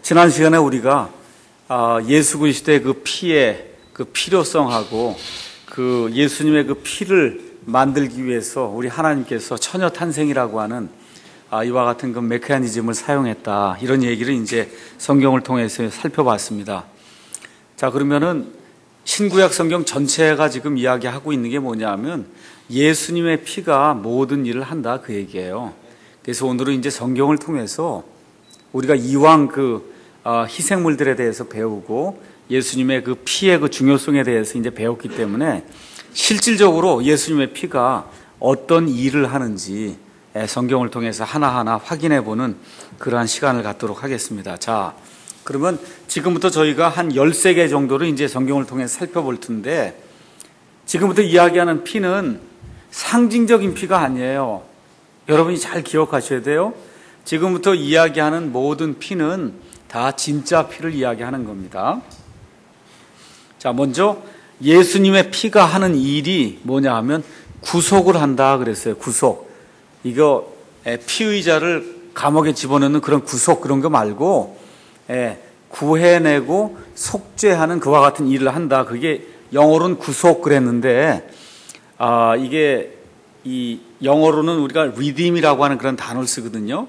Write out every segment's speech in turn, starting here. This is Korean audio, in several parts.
지난 시간에 우리가 예수 그리스도의 그 피의 그 필요성하고 그 예수님의 그 피를 만들기 위해서 우리 하나님께서 처녀 탄생이라고 하는 이와 같은 그 메커니즘을 사용했다, 이런 얘기를 이제 성경을 통해서 살펴봤습니다. 자, 그러면은 신구약 성경 전체가 지금 이야기하고 있는 게 뭐냐면 예수님의 피가 모든 일을 한다, 그 얘기예요. 그래서 오늘은 이제 성경을 통해서 우리가 이왕 그 희생물들에 대해서 배우고 예수님의 그 피의 그 중요성에 대해서 이제 배웠기 때문에 실질적으로 예수님의 피가 어떤 일을 하는지 성경을 통해서 하나하나 확인해 보는 그러한 시간을 갖도록 하겠습니다. 자, 그러면 지금부터 저희가 한 13개 정도를 이제 성경을 통해서 살펴볼 텐데, 지금부터 이야기하는 피는 상징적인 피가 아니에요. 여러분이 잘 기억하셔야 돼요. 지금부터 이야기하는 모든 피는 다 진짜 피를 이야기하는 겁니다. 자, 먼저 예수님의 피가 하는 일이 뭐냐 하면 구속을 한다 그랬어요. 구속. 이거 피의자를 감옥에 집어넣는 그런 구속, 그런 거 말고 구해내고 속죄하는 그와 같은 일을 한다. 그게 영어로는 구속 그랬는데, 이게 이 영어로는 우리가 redeem이라고 하는 그런 단어를 쓰거든요.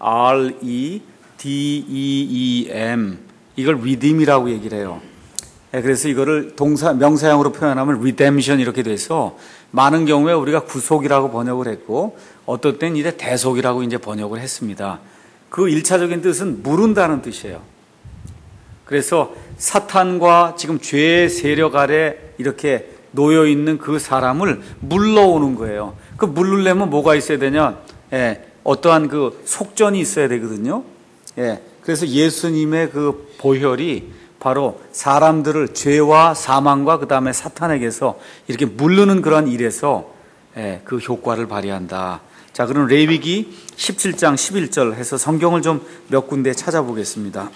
R-E-D-E-E-M, 이걸 redeem이라고 얘기를 해요. 그래서 이거를 명사형으로 표현하면 redemption 이렇게 돼서 많은 경우에 우리가 구속이라고 번역을 했고, 어떨 땐 이제 대속이라고 이제 번역을 했습니다. 그 1차적인 뜻은 물은다는 뜻이에요. 그래서 사탄과 지금 죄의 세력 아래 이렇게 놓여 있는 그 사람을 물러오는 거예요. 그 물르려면 뭐가 있어야 되냐? 어떠한 그 속전이 있어야 되거든요. 그래서 예수님의 그 보혈이 바로 사람들을 죄와 사망과 그 다음에 사탄에게서 이렇게 물르는 그런 일에서 그 효과를 발휘한다. 자, 그럼 레위기 17장 11절 해서 성경을 좀 몇 군데 찾아보겠습니다.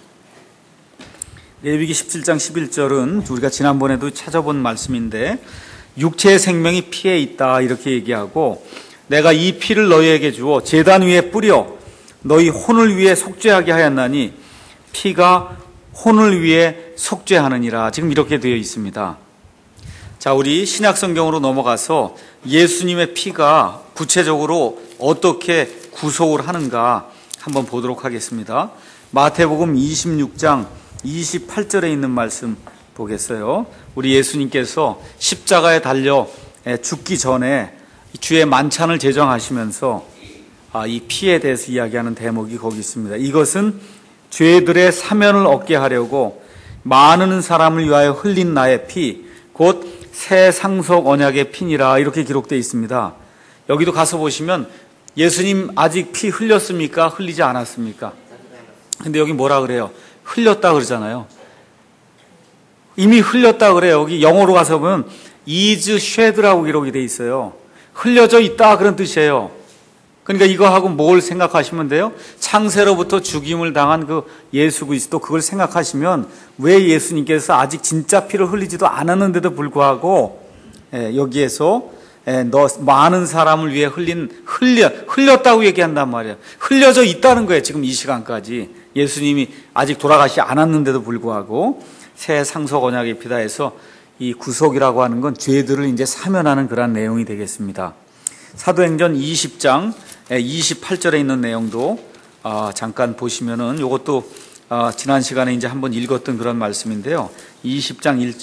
레위기 17장 11절은 우리가 지난번에도 찾아본 말씀인데, 육체의 생명이 피에 있다 이렇게 얘기하고, 내가 이 피를 너희에게 주어 제단 위에 뿌려 너희 혼을 위해 속죄하게 하였나니 피가 혼을 위해 속죄하느니라. 지금 이렇게 되어 있습니다. 자, 우리 신약 성경으로 넘어가서 예수님의 피가 구체적으로 어떻게 구속을 하는가 한번 보도록 하겠습니다. 마태복음 26장 28절에 있는 말씀 보겠어요. 우리 예수님께서 십자가에 달려 죽기 전에 주의 만찬을 제정하시면서 이 피에 대해서 이야기하는 대목이 거기 있습니다. 이것은 죄들의 사면을 얻게 하려고 많은 사람을 위하여 흘린 나의 피, 곧 새 상속 언약의 피니라, 이렇게 기록되어 있습니다. 여기도 가서 보시면 예수님 아직 피 흘렸습니까? 흘리지 않았습니까? 근데 여기 뭐라 그래요? 흘렸다 그러잖아요. 이미 흘렸다 그래요. 여기 영어로 가서 보면 is shed라고 기록이 되어 있어요. 흘려져 있다, 그런 뜻이에요. 그러니까 이거 하고 뭘 생각하시면 돼요? 창세로부터 죽임을 당한 그 예수 그리스도, 그걸 생각하시면 왜 예수님께서 아직 진짜 피를 흘리지도 않았는데도 불구하고 여기에서 너 많은 사람을 위해 흘렸다고 얘기한단 말이에요. 흘려져 있다는 거예요. 지금 이 시간까지 예수님이 아직 돌아가시지 않았는데도 불구하고 새 상속 언약의 피다 해서 이 구속이라고 하는 건 죄들을 이제 사면하는 그런 내용이 되겠습니다. 사도행전 20장 28절에 있는 내용도 잠깐 보시면은, 이것도 지난 시간에 이제 한번 읽었던 그런 말씀인데요. 20장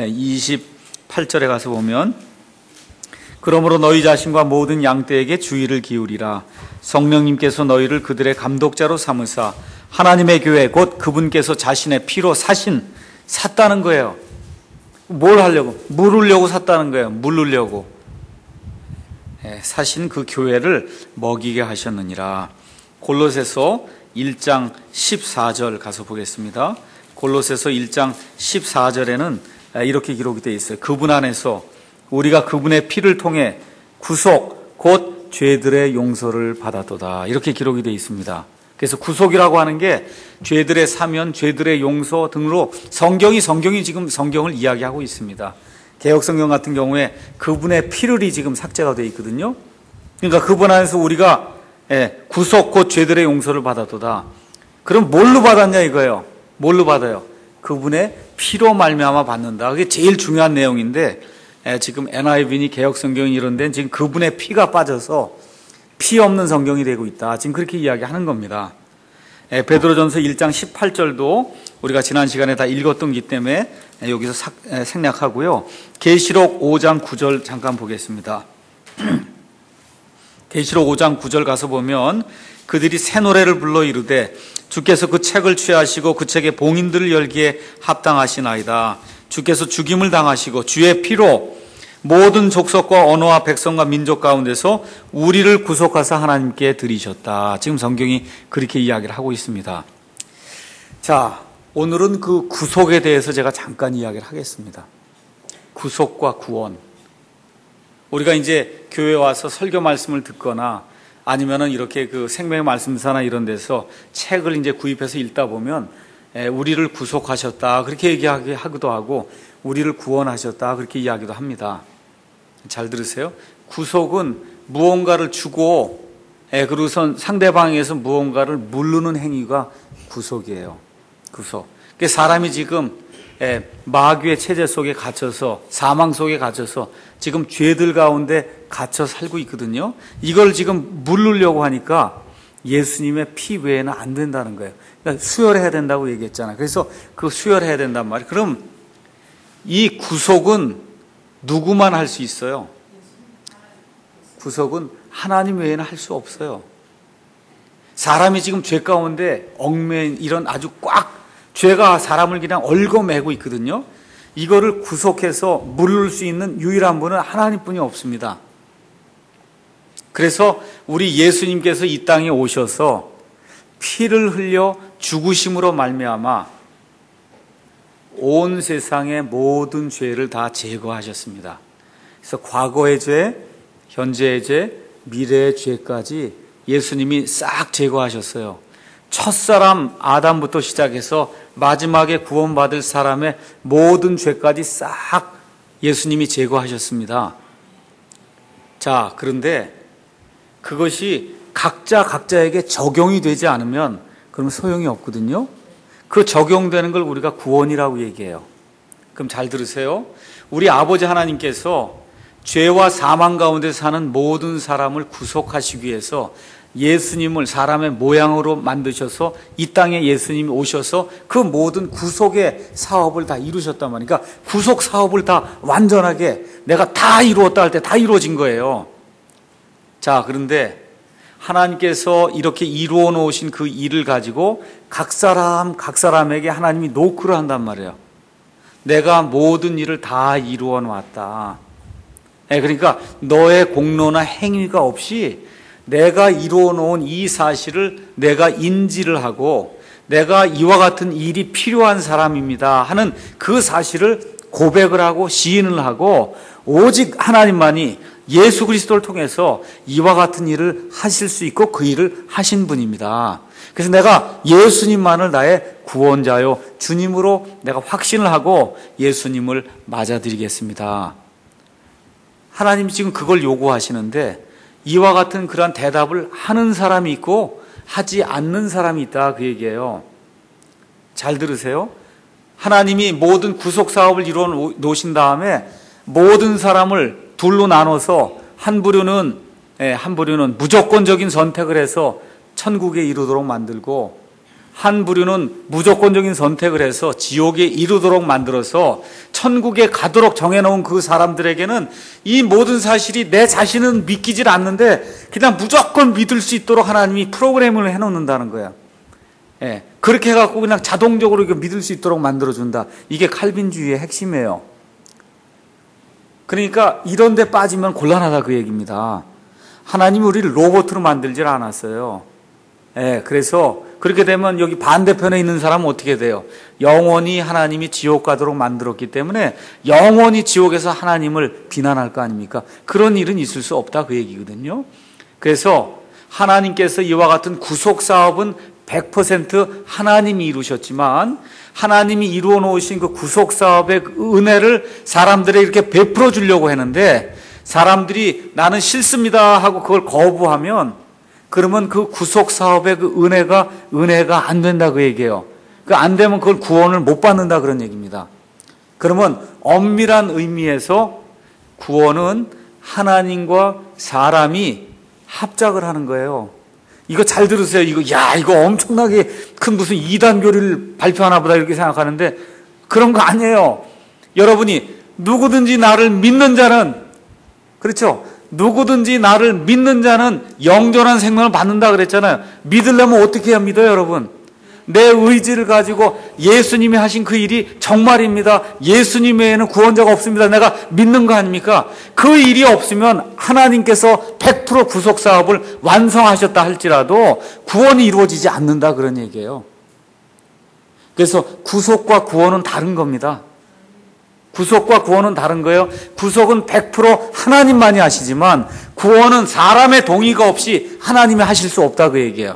28절에 가서 보면, 그러므로 너희 자신과 모든 양떼에게 주의를 기울이라. 성령님께서 너희를 그들의 감독자로 삼으사 하나님의 교회 곧 그분께서 자신의 피로 샀다는 거예요. 뭘 하려고? 물으려고 샀다는 거예요. 물으려고. 사신 그 교회를 먹이게 하셨느니라. 골로새서 1장 14절 가서 보겠습니다. 골로새서 1장 14절에는 이렇게 기록이 되어 있어요. 그분 안에서 우리가 그분의 피를 통해 구속 곧 죄들의 용서를 받았도다, 이렇게 기록이 되어 있습니다. 그래서 구속이라고 하는 게 죄들의 사면, 죄들의 용서 등으로 성경이 지금 성경을 이야기하고 있습니다. 개혁성경 같은 경우에 그분의 피를이 지금 삭제가 되어 있거든요. 그러니까 그분 안에서 우리가 구속 곧 죄들의 용서를 받았도다. 그럼 뭘로 받았냐 이거예요. 뭘로 받아요? 그분의 피로 말미암아 받는다. 그게 제일 중요한 내용인데 지금 NIV니 개혁성경 이런 데는 지금 그분의 피가 빠져서 피 없는 성경이 되고 있다. 지금 그렇게 이야기하는 겁니다. 베드로전서 1장 18절도 우리가 지난 시간에 다 읽었던 기 때문에 여기서 생략하고요. 계시록 5장 9절 잠깐 보겠습니다. 계시록 5장 9절 가서 보면 그들이 새 노래를 불러 이르되 주께서 그 책을 취하시고 그 책의 봉인들을 열기에 합당하시나이다. 주께서 죽임을 당하시고 주의 피로 모든 족속과 언어와 백성과 민족 가운데서 우리를 구속하사 하나님께 드리셨다. 지금 성경이 그렇게 이야기를 하고 있습니다. 자, 오늘은 그 구속에 대해서 제가 잠깐 이야기를 하겠습니다. 구속과 구원. 우리가 이제 교회 와서 설교 말씀을 듣거나 아니면은 이렇게 그 생명의 말씀사나 이런 데서 책을 이제 구입해서 읽다 보면 우리를 구속하셨다 그렇게 얘기하기도 하고 우리를 구원하셨다 그렇게 이야기도 합니다. 잘 들으세요. 구속은 무언가를 주고 그리고선 상대방에서 무언가를 물르는 행위가 구속이에요. 구속. 그러니까 사람이 지금 마귀의 체제 속에 갇혀서 사망 속에 갇혀서 지금 죄들 가운데 갇혀 살고 있거든요. 이걸 지금 물르려고 하니까 예수님의 피 외에는 안 된다는 거예요. 그러니까 수혈해야 된다고 얘기했잖아요. 그래서 그 수혈해야 된단 말이에요. 그럼 이 구속은 누구만 할 수 있어요? 구속은 하나님 외에는 할 수 없어요. 사람이 지금 죄 가운데 얽매인 이런 아주 꽉 죄가 사람을 그냥 얽어매고 있거든요. 이거를 구속해서 물을 수 있는 유일한 분은 하나님뿐이 없습니다. 그래서 우리 예수님께서 이 땅에 오셔서 피를 흘려 죽으심으로 말미암아 온 세상의 모든 죄를 다 제거하셨습니다. 그래서 과거의 죄, 현재의 죄, 미래의 죄까지 예수님이 싹 제거하셨어요. 첫사람 아담부터 시작해서 마지막에 구원받을 사람의 모든 죄까지 싹 예수님이 제거하셨습니다. 자, 그런데 그것이 각자에게 적용이 되지 않으면 그러면 소용이 없거든요. 그 적용되는 걸 우리가 구원이라고 얘기해요. 그럼 잘 들으세요. 우리 아버지 하나님께서 죄와 사망 가운데 사는 모든 사람을 구속하시기 위해서 예수님을 사람의 모양으로 만드셔서 이 땅에 예수님이 오셔서 그 모든 구속의 사업을 다 이루셨단 말이에요. 그러니까 구속 사업을 다 완전하게 내가 다 이루었다 할 때 다 이루어진 거예요. 자, 그런데 하나님께서 이렇게 이루어 놓으신 그 일을 가지고 각 사람에게 하나님이 노크를 한단 말이에요. 내가 모든 일을 다 이루어 놨다. 그러니까 너의 공로나 행위가 없이 내가 이루어 놓은 이 사실을 내가 인지를 하고 내가 이와 같은 일이 필요한 사람입니다 하는 그 사실을 고백을 하고 시인을 하고 오직 하나님만이 예수 그리스도를 통해서 이와 같은 일을 하실 수 있고 그 일을 하신 분입니다. 그래서 내가 예수님만을 나의 구원자요 주님으로 내가 확신을 하고 예수님을 맞아드리겠습니다. 하나님이 지금 그걸 요구하시는데 이와 같은 그러한 대답을 하는 사람이 있고 하지 않는 사람이 있다 그 얘기예요. 잘 들으세요. 하나님이 모든 구속 사업을 이루어 놓으신 다음에 모든 사람을 둘로 나눠서 한 부류는 무조건적인 선택을 해서 천국에 이르도록 만들고 한 부류는 무조건적인 선택을 해서 지옥에 이르도록 만들어서 천국에 가도록 정해놓은 그 사람들에게는 이 모든 사실이 내 자신은 믿기질 않는데 그냥 무조건 믿을 수 있도록 하나님이 프로그램을 해놓는다는 거야. 그렇게 해갖고 그냥 자동적으로 믿을 수 있도록 만들어준다. 이게 칼빈주의의 핵심이에요. 그러니까 이런 데 빠지면 곤란하다 그 얘기입니다. 하나님이 우리를 로봇으로 만들질 않았어요. 그래서 그렇게 되면 여기 반대편에 있는 사람은 어떻게 돼요? 영원히 하나님이 지옥 가도록 만들었기 때문에 영원히 지옥에서 하나님을 비난할 거 아닙니까? 그런 일은 있을 수 없다 그 얘기거든요. 그래서 하나님께서 이와 같은 구속 사업은 100% 하나님이 이루셨지만 하나님이 이루어 놓으신 그 구속 사업의 은혜를 사람들에게 이렇게 베풀어 주려고 했는데 사람들이 나는 싫습니다 하고 그걸 거부하면 그러면 그 구속 사업의 그 은혜가 안 된다 그 얘기예요. 그 안 되면 그걸 구원을 못 받는다 그런 얘기입니다. 그러면 엄밀한 의미에서 구원은 하나님과 사람이 합작을 하는 거예요. 이거 잘 들으세요. 이거 엄청나게 큰 무슨 이단 교리를 발표하나 보다 이렇게 생각하는데 그런 거 아니에요. 여러분이 누구든지 나를 믿는 자는, 그렇죠? 누구든지 나를 믿는 자는 영존한 생명을 받는다 그랬잖아요. 믿으려면 어떻게 해야 믿어요, 여러분? 내 의지를 가지고 예수님이 하신 그 일이 정말입니다. 예수님 외에는 구원자가 없습니다. 내가 믿는 거 아닙니까? 그 일이 없으면 하나님께서 100% 구속 사업을 완성하셨다 할지라도 구원이 이루어지지 않는다 그런 얘기예요. 그래서 구속과 구원은 다른 겁니다. 구속과 구원은 다른 거예요. 구속은 100% 하나님만이 하시지만 구원은 사람의 동의가 없이 하나님이 하실 수 없다 그 얘기예요.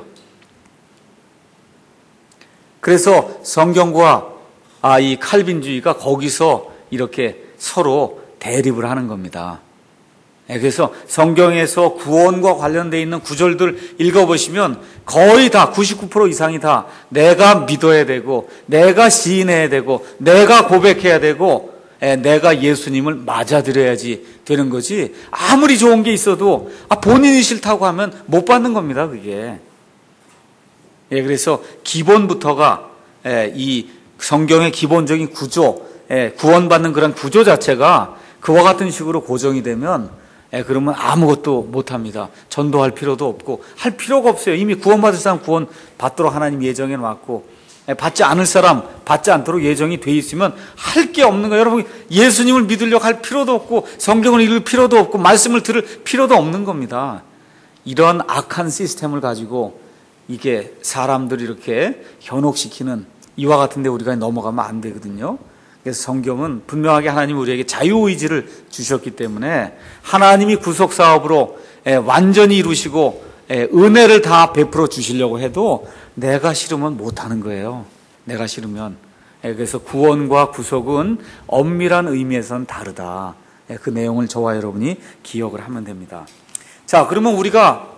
그래서 성경과 이 칼빈주의가 거기서 이렇게 서로 대립을 하는 겁니다. 그래서 성경에서 구원과 관련되어 있는 구절들 읽어보시면 거의 다 99% 이상이 다 내가 믿어야 되고 내가 시인해야 되고 내가 고백해야 되고 내가 예수님을 맞아들여야지 되는 거지, 아무리 좋은 게 있어도 본인이 싫다고 하면 못 받는 겁니다 그게. 그래서 기본부터가 이 성경의 기본적인 구조, 구원받는 그런 구조 자체가 그와 같은 식으로 고정이 되면 그러면 아무것도 못합니다. 전도할 필요도 없고 할 필요가 없어요. 이미 구원받을 사람 구원 받도록 하나님 예정해 놨고, 받지 않을 사람 받지 않도록 예정이 돼 있으면 할 게 없는 거예요. 여러분, 예수님을 믿으려고 할 필요도 없고 성경을 읽을 필요도 없고 말씀을 들을 필요도 없는 겁니다. 이런 악한 시스템을 가지고 이게 사람들을 이렇게 현혹시키는 이와 같은 데 우리가 넘어가면 안 되거든요. 그래서 성경은 분명하게 하나님이 우리에게 자유의지를 주셨기 때문에 하나님이 구속사업으로 완전히 이루시고 은혜를 다 베풀어 주시려고 해도 내가 싫으면 못하는 거예요. 내가 싫으면. 그래서 구원과 구속은 엄밀한 의미에서는 다르다. 그 내용을 저와 여러분이 기억을 하면 됩니다. 자, 그러면 우리가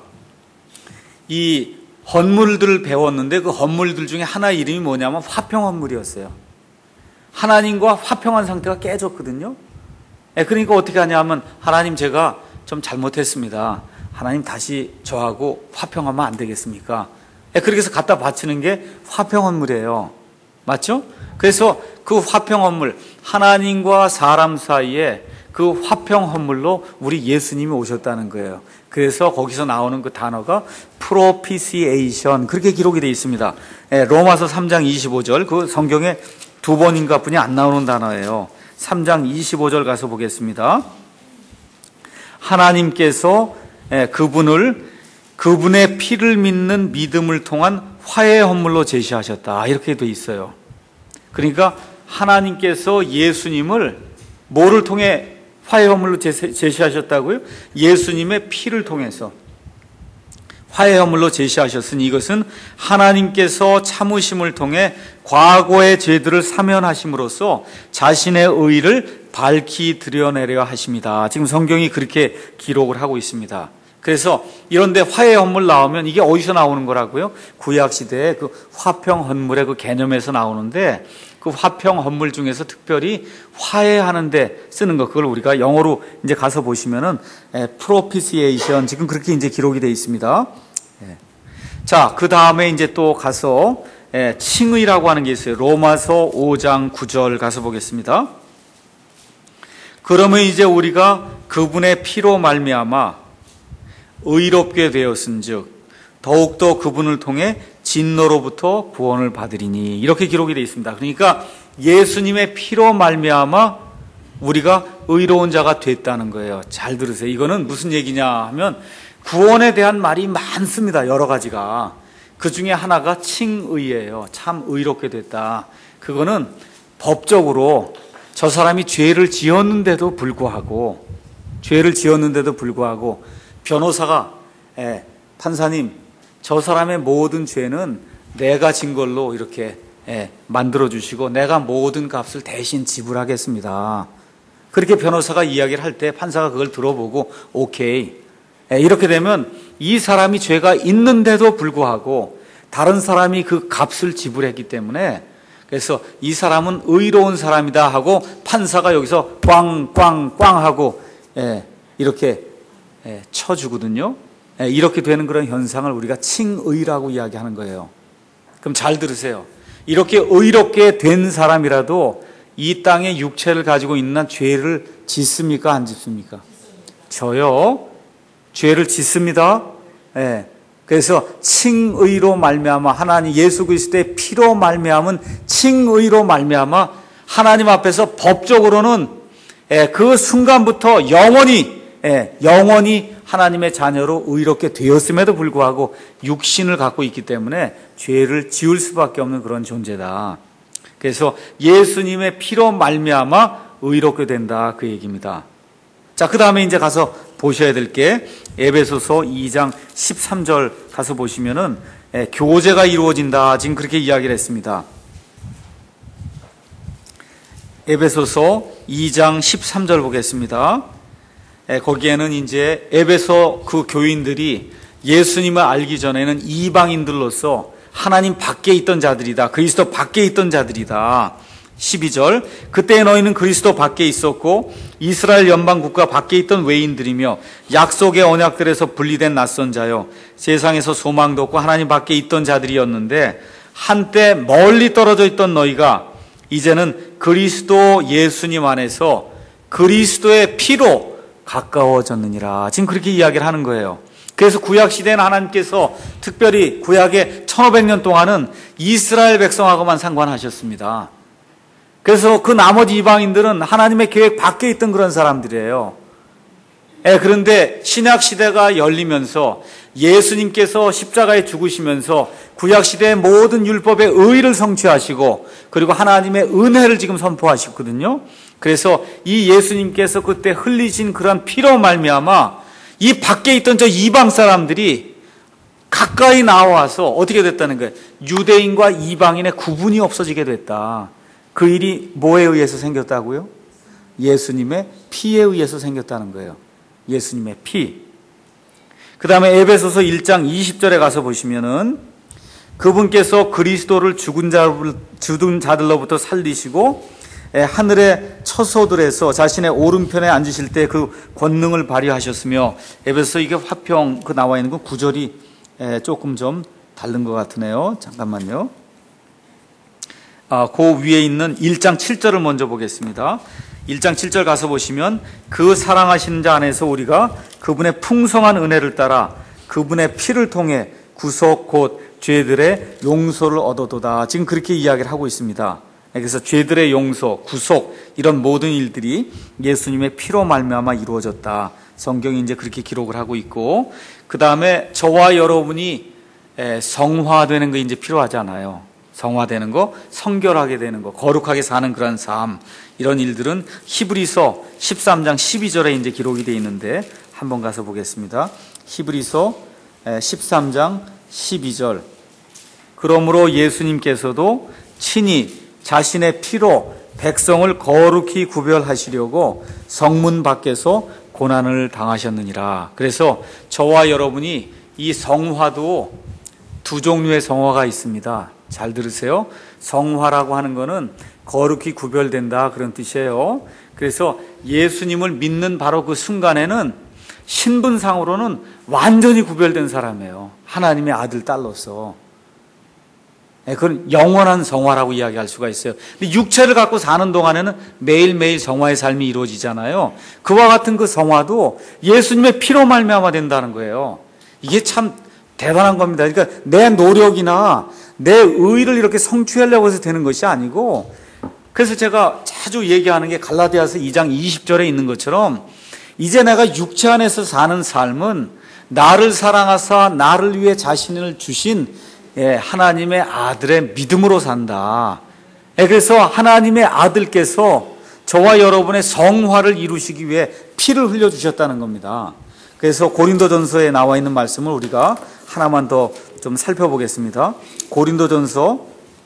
이 헌물들을 배웠는데 그 헌물들 중에 하나 이름이 뭐냐면 화평 헌물이었어요. 하나님과 화평한 상태가 깨졌거든요. 그러니까 어떻게 하냐면 하나님 제가 좀 잘못했습니다. 하나님 다시 저하고 화평하면 안 되겠습니까? 그렇게 해서 갖다 바치는 게 화평 헌물이에요. 맞죠? 그래서 그 화평 헌물, 하나님과 사람 사이에 그 화평 헌물로 우리 예수님이 오셨다는 거예요. 그래서 거기서 나오는 그 단어가 propitiation, 그렇게 기록이 되어 있습니다. 로마서 3장 25절, 그 성경에 두 번인가 뿐이 안 나오는 단어예요. 3장 25절 가서 보겠습니다. 하나님께서 그분의 피를 믿는 믿음을 통한 화해 헌물로 제시하셨다, 이렇게 되어 있어요. 그러니까 하나님께서 예수님을 뭐를 통해 화해 헌물로 제시하셨다고요? 예수님의 피를 통해서 화해 헌물로 제시하셨으니 이것은 하나님께서 참으심을 통해 과거의 죄들을 사면하심으로써 자신의 의를 밝히 드러내려 하십니다. 지금 성경이 그렇게 기록을 하고 있습니다. 그래서 이런데 화해 헌물 나오면 이게 어디서 나오는 거라고요? 구약 시대에 그 화평 헌물의 그 개념에서 나오는데, 그 화평 헌물 중에서 특별히 화해하는데 쓰는 거, 그걸 우리가 영어로 이제 가서 보시면은 propitiation, 지금 그렇게 이제 기록이 되어 있습니다. 자, 그 다음에 이제 또 가서 칭의라고 하는 게 있어요. 로마서 5장 9절 가서 보겠습니다. 그러면 이제 우리가 그분의 피로 말미암아 의롭게 되었은즉 더욱더 그분을 통해 진노로부터 구원을 받으리니, 이렇게 기록이 되어 있습니다. 그러니까 예수님의 피로 말미암아 우리가 의로운 자가 됐다는 거예요. 잘 들으세요. 이거는 무슨 얘기냐 하면 구원에 대한 말이 많습니다. 여러 가지가. 그 중에 하나가 칭의예요. 참 의롭게 됐다. 그거는 법적으로 저 사람이 죄를 지었는데도 불구하고 변호사가 판사님, 저 사람의 모든 죄는 내가 진 걸로 이렇게 만들어주시고 내가 모든 값을 대신 지불하겠습니다. 그렇게 변호사가 이야기를 할 때 판사가 그걸 들어보고 오케이, 이렇게 되면 이 사람이 죄가 있는데도 불구하고 다른 사람이 그 값을 지불했기 때문에, 그래서 이 사람은 의로운 사람이다 하고 판사가 여기서 꽝꽝꽝 하고 이렇게 쳐주거든요. 이렇게 되는 그런 현상을 우리가 칭의라고 이야기하는 거예요. 그럼 잘 들으세요. 이렇게 의롭게 된 사람이라도 이 땅에 육체를 가지고 있는 죄를 짓습니까? 안 짓습니까? 저요. 죄를 짓습니다. 그래서 칭의로 말미암아, 하나님 예수 그리스도의 피로 말미암은 칭의로 말미암아 하나님 앞에서 법적으로는 그 순간부터 영원히 하나님의 자녀로 의롭게 되었음에도 불구하고 육신을 갖고 있기 때문에 죄를 지을 수밖에 없는 그런 존재다. 그래서 예수님의 피로 말미암아 의롭게 된다, 그 얘기입니다. 자, 그 다음에 이제 가서 보셔야 될 게 에베소서 2장 13절 가서 보시면은 교제가 이루어진다, 지금 그렇게 이야기를 했습니다. 에베소서 2장 13절 보겠습니다. 거기에는 이제 에베소 그 교인들이 예수님을 알기 전에는 이방인들로서 하나님 밖에 있던 자들이다, 그리스도 밖에 있던 자들이다. 12절, 그때 너희는 그리스도 밖에 있었고 이스라엘 연방 국가 밖에 있던 외인들이며 약속의 언약들에서 분리된 낯선 자요, 세상에서 소망도 없고 하나님 밖에 있던 자들이었는데 한때 멀리 떨어져 있던 너희가 이제는 그리스도 예수님 안에서 그리스도의 피로 가까워졌느니라. 지금 그렇게 이야기를 하는 거예요. 그래서 구약시대에는 하나님께서 특별히 구약의 1500년 동안은 이스라엘 백성하고만 상관하셨습니다. 그래서 그 나머지 이방인들은 하나님의 계획 밖에 있던 그런 사람들이에요. 그런데 신약시대가 열리면서 예수님께서 십자가에 죽으시면서 구약시대의 모든 율법의 의의를 성취하시고 그리고 하나님의 은혜를 지금 선포하셨거든요. 그래서 이 예수님께서 그때 흘리신 그런 피로 말미암아 이 밖에 있던 저 이방 사람들이 가까이 나와서 어떻게 됐다는 거예요? 유대인과 이방인의 구분이 없어지게 됐다. 그 일이 뭐에 의해서 생겼다고요? 예수님의 피에 의해서 생겼다는 거예요. 예수님의 피. 그 다음에 에베소서 1장 20절에 가서 보시면은 그분께서 그리스도를 죽은 자들로부터 살리시고 하늘의 처소들에서 자신의 오른편에 앉으실 때 그 권능을 발휘하셨으며, 에베소서 이게 화평 그 나와 있는 건 구절이 조금 좀 다른 것 같으네요. 잠깐만요. 그 위에 있는 1장 7절을 먼저 보겠습니다. 1장 7절 가서 보시면 그 사랑하시는 자 안에서 우리가 그분의 풍성한 은혜를 따라 그분의 피를 통해 구속 곧 죄들의 용서를 얻어도다. 지금 그렇게 이야기를 하고 있습니다. 그래서 죄들의 용서, 구속 이런 모든 일들이 예수님의 피로 말미암아 이루어졌다. 성경이 이제 그렇게 기록을 하고 있고, 그 다음에 저와 여러분이 성화되는 거 이제 필요하잖아요. 성화되는 거, 성결하게 되는 거, 거룩하게 사는 그런 삶, 이런 일들은 히브리서 13장 12절에 이제 기록이 되어 있는데 한번 가서 보겠습니다. 히브리서 13장 12절. 그러므로 예수님께서도 친히 자신의 피로 백성을 거룩히 구별하시려고 성문 밖에서 고난을 당하셨느니라. 그래서 저와 여러분이 이 성화도 두 종류의 성화가 있습니다. 잘 들으세요. 성화라고 하는 거는 거룩히 구별된다, 그런 뜻이에요. 그래서 예수님을 믿는 바로 그 순간에는 신분상으로는 완전히 구별된 사람이에요. 하나님의 아들, 딸로서. 그건 영원한 성화라고 이야기할 수가 있어요. 근데 육체를 갖고 사는 동안에는 매일매일 성화의 삶이 이루어지잖아요. 그와 같은 그 성화도 예수님의 피로 말미암아 된다는 거예요. 이게 참 대단한 겁니다. 그러니까 내 노력이나 내 의의를 이렇게 성취하려고 해서 되는 것이 아니고, 그래서 제가 자주 얘기하는 게 갈라디아서 2장 20절에 있는 것처럼 이제 내가 육체 안에서 사는 삶은 나를 사랑하사 나를 위해 자신을 주신 하나님의 아들의 믿음으로 산다. 그래서 하나님의 아들께서 저와 여러분의 성화를 이루시기 위해 피를 흘려주셨다는 겁니다. 그래서 고린도전서에 나와 있는 말씀을 우리가 하나만 더 좀 살펴보겠습니다. 고린도전서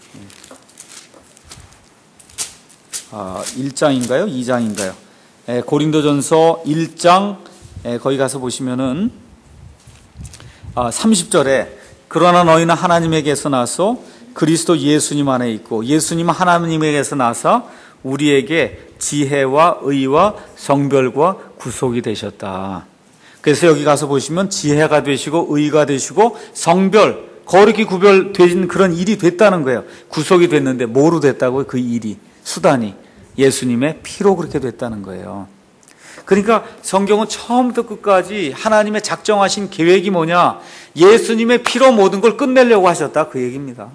1장인가요? 2장인가요? 고린도전서 1장 거기 가서 보시면은 30절에 그러나 너희는 하나님에게서 나서 그리스도 예수님 안에 있고 예수님 하나님에게서 나서 우리에게 지혜와 의와 성별과 구속이 되셨다. 그래서 여기 가서 보시면 지혜가 되시고 의가 되시고 성별, 거룩히 구별되신 그런 일이 됐다는 거예요. 구속이 됐는데 뭐로 됐다고요? 그 일이, 수단이 예수님의 피로 그렇게 됐다는 거예요. 그러니까 성경은 처음부터 끝까지 하나님의 작정하신 계획이 뭐냐? 예수님의 피로 모든 걸 끝내려고 하셨다, 그 얘기입니다.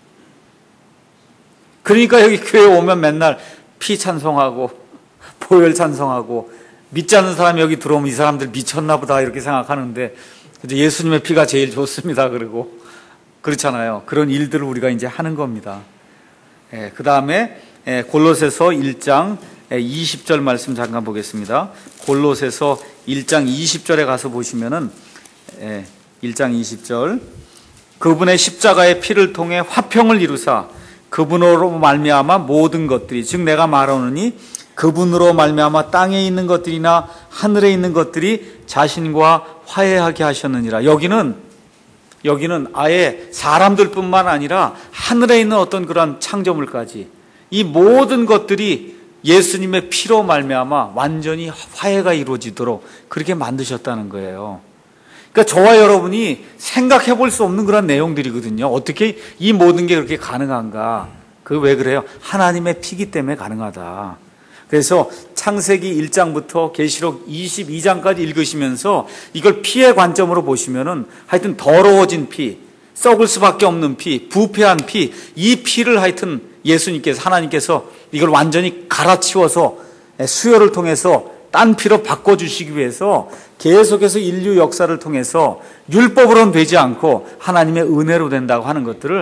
그러니까 여기 교회 오면 맨날 피 찬송하고 보혈 찬송하고 믿지 않는 사람이 여기 들어오면 이 사람들 미쳤나 보다 이렇게 생각하는데 예수님의 피가 제일 좋습니다. 그리고 그렇잖아요. 그런 일들을 우리가 이제 하는 겁니다. 그 다음에 골로새서 1장 20절 말씀 잠깐 보겠습니다. 골로새서 1장 20절에 가서 보시면은 1장 20절 그분의 십자가의 피를 통해 화평을 이루사 그분으로 말미암아 모든 것들이 즉 내가 말하노니 그분으로 말미암아 땅에 있는 것들이나 하늘에 있는 것들이 자신과 화해하게 하셨느니라. 여기는 아예 사람들뿐만 아니라 하늘에 있는 어떤 그런 창조물까지 이 모든 것들이 예수님의 피로 말미암아 완전히 화해가 이루어지도록 그렇게 만드셨다는 거예요. 그러니까 저와 여러분이 생각해 볼 수 없는 그런 내용들이거든요. 어떻게 이 모든 게 그렇게 가능한가? 그 왜 그래요? 하나님의 피기 때문에 가능하다. 그래서 창세기 1장부터 계시록 22장까지 읽으시면서 이걸 피의 관점으로 보시면은 하여튼 더러워진 피, 썩을 수밖에 없는 피, 부패한 피, 이 피를 하여튼 예수님께서 하나님께서 이걸 완전히 갈아치워서 수혈을 통해서 딴 피로 바꿔주시기 위해서 계속해서 인류 역사를 통해서 율법으로는 되지 않고 하나님의 은혜로 된다고 하는 것들을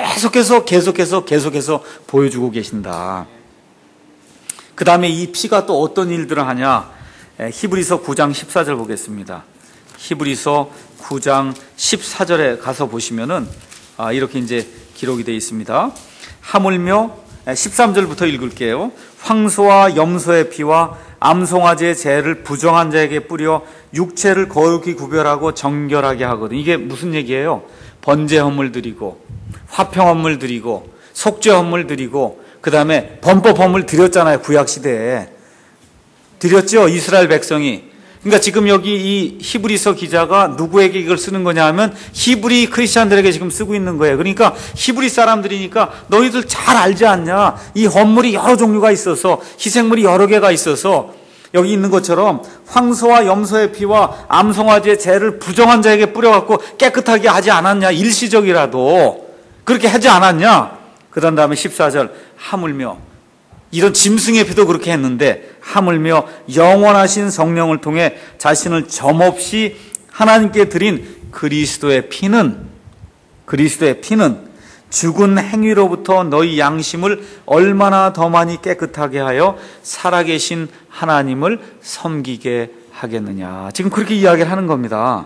계속해서 보여주고 계신다. 그 다음에 이 피가 또 어떤 일들을 하냐? 히브리서 9장 14절 보겠습니다. 히브리서 9장 14절에 가서 보시면은 이렇게 이제 기록이 되어 있습니다. 하물며 13절부터 읽을게요. 황소와 염소의 피와 암송아지의 재를 부정한 자에게 뿌려 육체를 거룩히 구별하고 정결하게 하거든. 이게 무슨 얘기예요? 번제 헌물 드리고 화평 헌물 드리고 속죄 헌물 드리고 그 다음에 범법 헌물 드렸잖아요. 구약시대에 드렸죠, 이스라엘 백성이. 그러니까 지금 여기 이 히브리서 기자가 누구에게 이걸 쓰는 거냐 하면 히브리 크리스찬들에게 지금 쓰고 있는 거예요. 그러니까 히브리 사람들이니까 너희들 잘 알지 않냐? 이 헌물이 여러 종류가 있어서 희생물이 여러 개가 있어서 여기 있는 것처럼 황소와 염소의 피와 암송아지의 재를 부정한 자에게 뿌려갖고 깨끗하게 하지 않았냐? 일시적이라도 그렇게 하지 않았냐? 그 다음에 14절 하물며 이런 짐승의 피도 그렇게 했는데 하물며 영원하신 성령을 통해 자신을 점없이 하나님께 드린 그리스도의 피는 죽은 행위로부터 너희 양심을 얼마나 더 많이 깨끗하게 하여 살아계신 하나님을 섬기게 하겠느냐. 지금 그렇게 이야기를 하는 겁니다.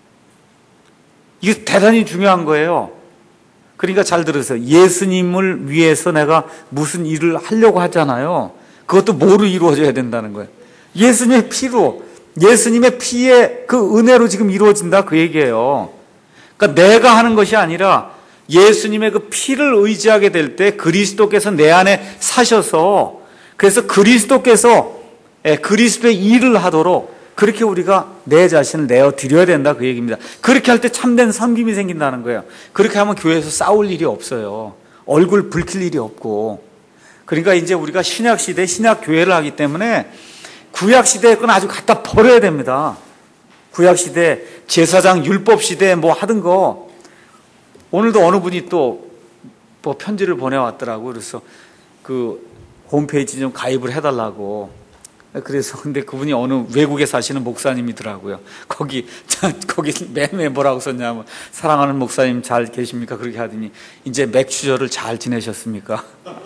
이게 대단히 중요한 거예요. 그러니까 잘 들으세요. 예수님을 위해서 내가 무슨 일을 하려고 하잖아요. 그것도 뭐로 이루어져야 된다는 거예요? 예수님의 피로, 예수님의 피의 그 은혜로 지금 이루어진다 그 얘기예요. 그러니까 내가 하는 것이 아니라 예수님의 그 피를 의지하게 될 때 그리스도께서 내 안에 사셔서 그래서 그리스도께서 그리스도의 일을 하도록 그렇게 우리가 내 자신을 내어 드려야 된다 그 얘기입니다. 그렇게 할 때 참된 섬김이 생긴다는 거예요. 그렇게 하면 교회에서 싸울 일이 없어요. 얼굴 붉힐 일이 없고. 그러니까 이제 우리가 신약시대 신약교회를 하기 때문에 구약시대의 건 아주 갖다 버려야 됩니다. 구약시대 제사장 율법시대에 뭐 하던 거 오늘도 어느 분이 또 뭐 편지를 보내왔더라고요. 그래서 그 홈페이지 좀 가입을 해달라고. 그래서 근데 그분이 어느 외국에 사시는 목사님이더라고요. 거기 맨 뭐라고 썼냐면 사랑하는 목사님 잘 계십니까? 그렇게 하더니 이제 맥주절을 잘 지내셨습니까?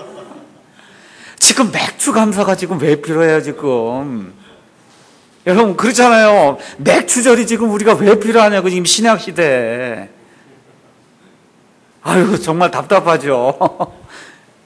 지금 맥주 감사가 지금 왜 필요해요 지금? 여러분 그렇잖아요. 맥주절이 지금 우리가 왜 필요하냐고 지금 신약 시대에. 아유 정말 답답하죠.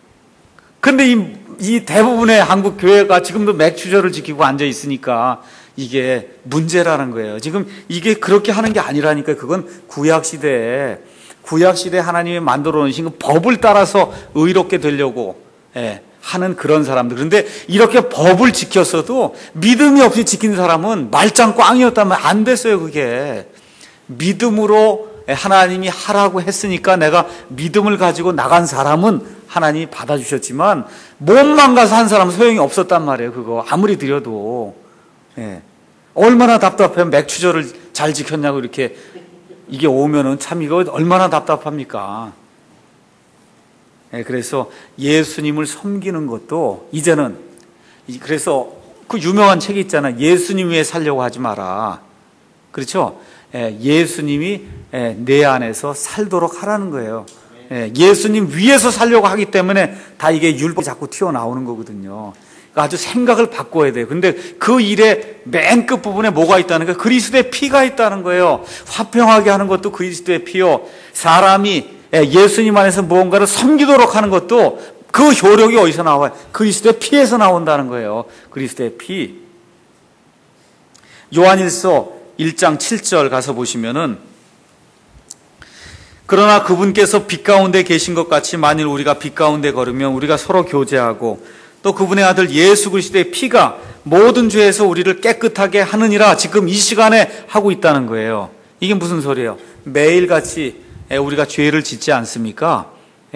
근데 이 대부분의 한국 교회가 지금도 맥주절을 지키고 앉아 있으니까 이게 문제라는 거예요. 지금 이게 그렇게 하는 게 아니라니까. 그건 구약시대에 하나님이 만들어 놓으신 그 법을 따라서 의롭게 되려고 하는 그런 사람들. 그런데 이렇게 법을 지켰어도 믿음이 없이 지킨 사람은 말짱 꽝이었다면 안 됐어요. 그게 믿음으로 하나님이 하라고 했으니까 내가 믿음을 가지고 나간 사람은 하나님이 받아주셨지만 몸만 가서 한 사람은 소용이 없었단 말이에요. 그거 아무리 드려도 얼마나 답답해요. 맥추절을 잘 지켰냐고 이렇게 이게 오면은 참 이거 얼마나 답답합니까? 그래서 예수님을 섬기는 것도 이제는, 그래서 그 유명한 책이 있잖아요. 예수님 위해 살려고 하지 마라. 그렇죠? 예수님이 내 안에서 살도록 하라는 거예요. 예수님 위에서 살려고 하기 때문에 다 이게 율법이 자꾸 튀어나오는 거거든요. 그러니까 아주 생각을 바꿔야 돼요. 근데 그 일의 맨 끝부분에 뭐가 있다는 거예요? 그리스도의 피가 있다는 거예요. 화평하게 하는 것도 그리스도의 피요. 사람이 예수님 안에서 무언가를 섬기도록 하는 것도 그 효력이 어디서 나와요? 그리스도의 피에서 나온다는 거예요. 그리스도의 피. 요한일서 1장 7절 가서 보시면은, 그러나 그분께서 빛 가운데 계신 것 같이 만일 우리가 빛 가운데 걸으면 우리가 서로 교제하고 또 그분의 아들 예수 그리스도의 피가 모든 죄에서 우리를 깨끗하게 하느니라 지금 이 시간에 하고 있다는 거예요. 이게 무슨 소리예요? 매일같이 우리가 죄를 짓지 않습니까?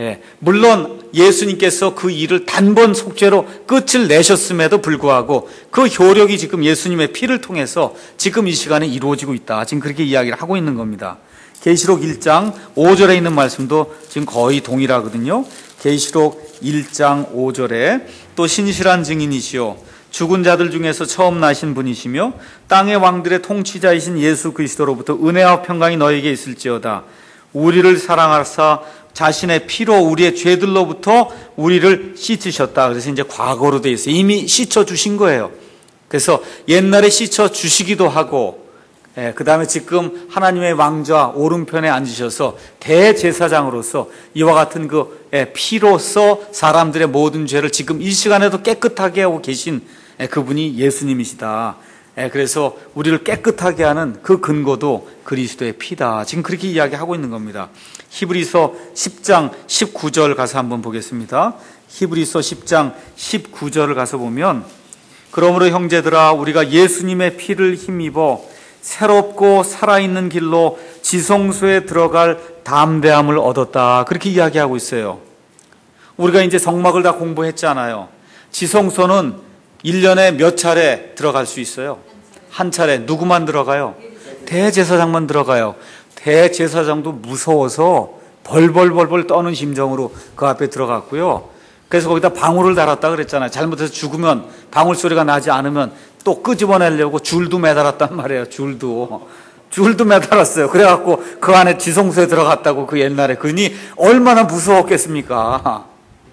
물론 예수님께서 그 일을 단번 속죄로 끝을 내셨음에도 불구하고 그 효력이 지금 예수님의 피를 통해서 지금 이 시간에 이루어지고 있다. 지금 그렇게 이야기를 하고 있는 겁니다. 계시록 1장 5절에 있는 말씀도 지금 거의 동일하거든요. 계시록 1장 5절에 또 신실한 증인이시요 죽은 자들 중에서 처음 나신 분이시며 땅의 왕들의 통치자이신 예수 그리스도로부터 은혜와 평강이 너에게 있을지어다. 우리를 사랑하사 자신의 피로 우리의 죄들로부터 우리를 씻으셨다. 그래서 이제 과거로 되어 있어요. 이미 씻어 주신 거예요. 그래서 옛날에 씻어 주시기도 하고, 그 다음에 지금 하나님의 왕좌 오른편에 앉으셔서 대제사장으로서 이와 같은 그 피로써 사람들의 모든 죄를 지금 이 시간에도 깨끗하게 하고 계신 그분이 예수님이시다. 그래서 우리를 깨끗하게 하는 그 근거도 그리스도의 피다. 지금 그렇게 이야기하고 있는 겁니다. 히브리서 10장 19절 가서 한번 보겠습니다. 히브리서 10장 19절을 가서 보면, 그러므로 형제들아 우리가 예수님의 피를 힘입어 새롭고 살아있는 길로 지성소에 들어갈 담대함을 얻었다. 그렇게 이야기하고 있어요. 우리가 이제 성막을 다 공부했잖아요. 지성소는 1년에 몇 차례 들어갈 수 있어요? 한 차례. 누구만 들어가요? 대제사장만 들어가요. 대제사장도 무서워서 벌벌벌벌 떠는 심정으로 그 앞에 들어갔고요. 그래서 거기다 방울을 달았다 그랬잖아요. 잘못해서 죽으면 방울 소리가 나지 않으면 또 끄집어내려고 줄도 매달았단 말이에요. 줄도 매달았어요. 그래갖고 그 안에 지성소에 들어갔다고 그 옛날에. 그러니 얼마나 무서웠겠습니까?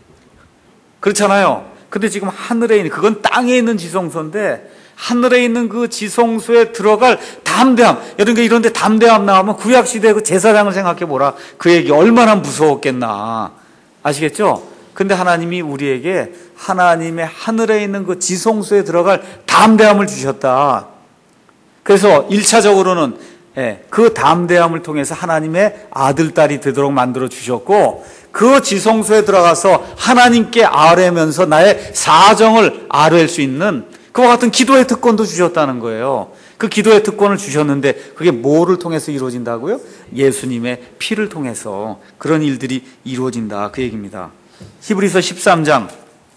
그렇잖아요. 근데 지금 하늘에 있는, 그건 땅에 있는 지성소인데 하늘에 있는 그 지성소에 들어갈 담대함. 여러분, 이런 데 담대함 나오면 구약시대 그 제사장을 생각해 보라. 그 얘기 얼마나 무서웠겠나. 아시겠죠? 근데 하나님이 우리에게 하나님의 하늘에 있는 그 지성소에 들어갈 담대함을 주셨다. 그래서 1차적으로는 그 담대함을 통해서 하나님의 아들, 딸이 되도록 만들어 주셨고, 그 지성소에 들어가서 하나님께 아뢰면서 나의 사정을 아뢰할 수 있는 그와 같은 기도의 특권도 주셨다는 거예요. 그 기도의 특권을 주셨는데 그게 뭐를 통해서 이루어진다고요? 예수님의 피를 통해서 그런 일들이 이루어진다. 그 얘기입니다. 히브리서 13장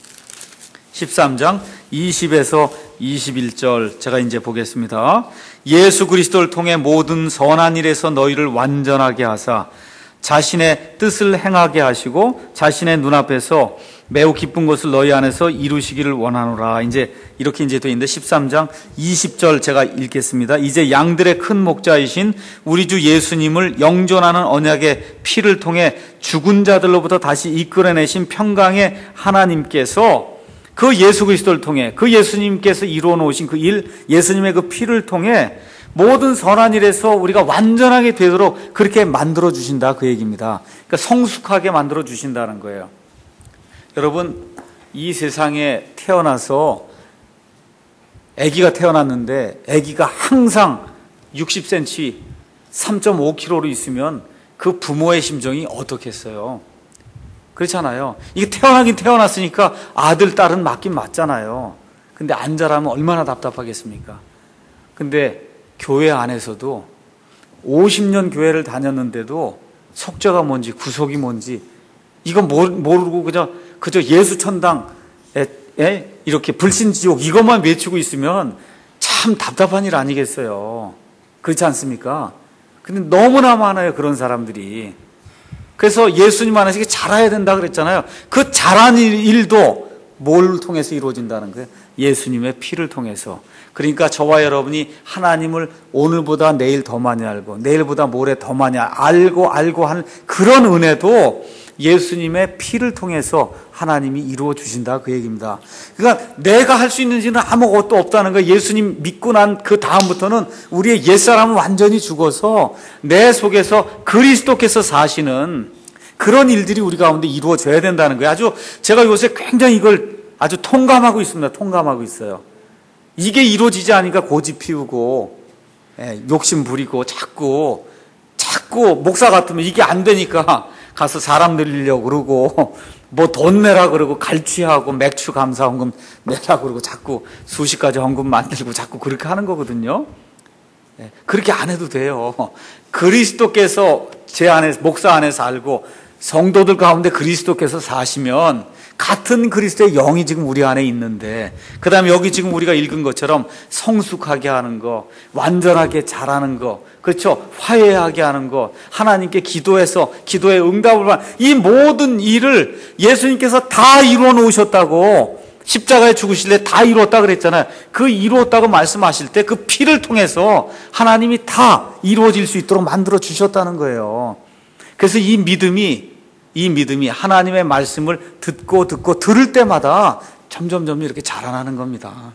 20에서 21절 제가 이제 보겠습니다. 예수 그리스도를 통해 모든 선한 일에서 너희를 완전하게 하사 자신의 뜻을 행하게 하시고 자신의 눈앞에서 매우 기쁜 것을 너희 안에서 이루시기를 원하노라. 이제 이렇게 이제 돼 있는데 13장 20절 제가 읽겠습니다. 이제 양들의 큰 목자이신 우리 주 예수님을 영존하는 언약의 피를 통해 죽은 자들로부터 다시 이끌어내신 평강의 하나님께서 그 예수 그리스도를 통해 그 예수님께서 이루어 놓으신 그 일, 예수님의 그 피를 통해 모든 선한 일에서 우리가 완전하게 되도록 그렇게 만들어 주신다. 그 얘기입니다. 그러니까 성숙하게 만들어 주신다는 거예요. 여러분, 이 세상에 태어나서 아기가 태어났는데 아기가 항상 60cm, 3.5kg로 있으면 그 부모의 심정이 어떻겠어요? 그렇잖아요. 이게 태어나긴 태어났으니까 아들, 딸은 맞긴 맞잖아요. 근데 안 자라면 얼마나 답답하겠습니까? 근데 교회 안에서도 50년 교회를 다녔는데도 속죄가 뭔지 구속이 뭔지 이거 모르고 그저 예수 천당 이렇게 불신지옥 이것만 외치고 있으면 참 답답한 일 아니겠어요? 그렇지 않습니까? 근데 너무나 많아요, 그런 사람들이. 그래서 예수님 안에서 잘해야 된다 그랬잖아요. 그 잘한 일도 뭘 통해서 이루어진다는 거예요? 예수님의 피를 통해서. 그러니까 저와 여러분이 하나님을 오늘보다 내일 더 많이 알고 내일보다 모레 더 많이 알고 하는 그런 은혜도 예수님의 피를 통해서 하나님이 이루어 주신다 그 얘기입니다. 그러니까 내가 할 수 있는 일은 아무것도 없다는 거예요. 예수님 믿고 난 그 다음부터는 우리의 옛사람은 완전히 죽어서 내 속에서 그리스도께서 사시는 그런 일들이 우리 가운데 이루어져야 된다는 거예요. 제가 요새 굉장히 이걸 아주 통감하고 있습니다. 통감하고 있어요. 이게 이루어지지 않으니까 고집 피우고 욕심 부리고 자꾸 목사 같으면 이게 안 되니까 가서 사람 늘리려고 그러고 뭐 돈 내라 그러고 갈취하고 맥주 감사 헌금 내라 그러고 자꾸 수십 가지 헌금 만들고 자꾸 그렇게 하는 거거든요. 그렇게 안 해도 돼요. 그리스도께서 제 안에 목사 안에 살고 성도들 가운데 그리스도께서 사시면 같은 그리스도의 영이 지금 우리 안에 있는데 그 다음에 여기 지금 우리가 읽은 것처럼 성숙하게 하는 거, 완전하게 잘하는 거, 그렇죠? 화해하게 하는 거, 하나님께 기도해서 기도의 응답을 받는 이 모든 일을 예수님께서 다 이루어 놓으셨다고 십자가에 죽으실 때 다 이루었다 그랬잖아요. 그 이루었다고 말씀하실 때 그 피를 통해서 하나님이 다 이루어질 수 있도록 만들어 주셨다는 거예요. 그래서 이 믿음이 하나님의 말씀을 듣고 들을 때마다 점점 이렇게 자라나는 겁니다.